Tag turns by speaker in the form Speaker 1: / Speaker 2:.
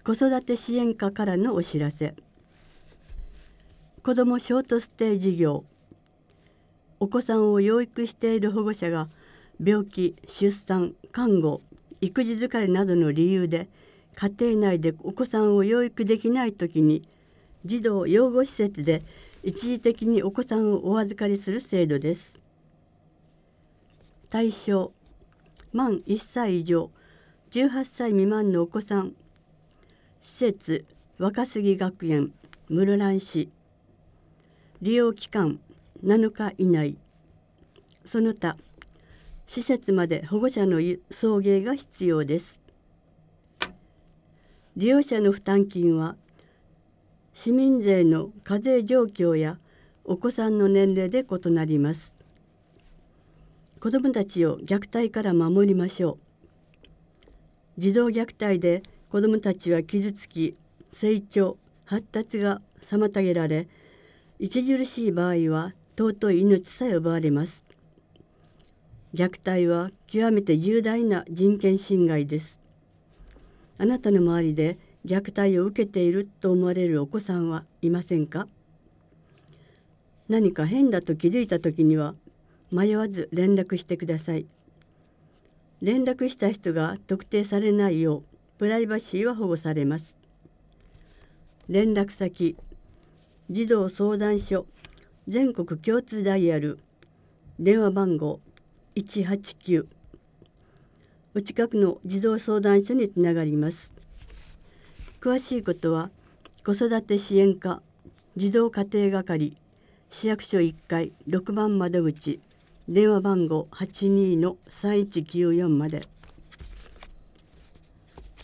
Speaker 1: 子育て支援課からのお知らせ。子どもショートステイ事業。お子さんを養育している保護者が病気、出産、看護、育児疲れなどの理由で家庭内でお子さんを養育できないときに児童養護施設で一時的にお子さんをお預かりする制度です。対象、満1歳以上18歳未満のお子さん。施設、若杉学園室蘭市。利用期間7日以内。その他施設まで保護者の送迎が必要です。利用者の負担金は市民税の課税状況やお子さんの年齢で異なります。子どもたちを虐待から守りましょう。児童虐待で子どもたちは傷つき、成長・発達が妨げられ、著しい場合は尊い命さえ奪われます。虐待は極めて重大な人権侵害です。あなたの周りで虐待を受けていると思われるお子さんはいませんか？何か変だと気づいたときには迷わず連絡してください。連絡した人が特定されないようプライバシーは保護されます。連絡先、児童相談所全国共通ダイヤル、電話番号189。お近くの児童相談所につながります。詳しいことは子育て支援課児童家庭係市役所1階6番窓口電話番号82-3194まで。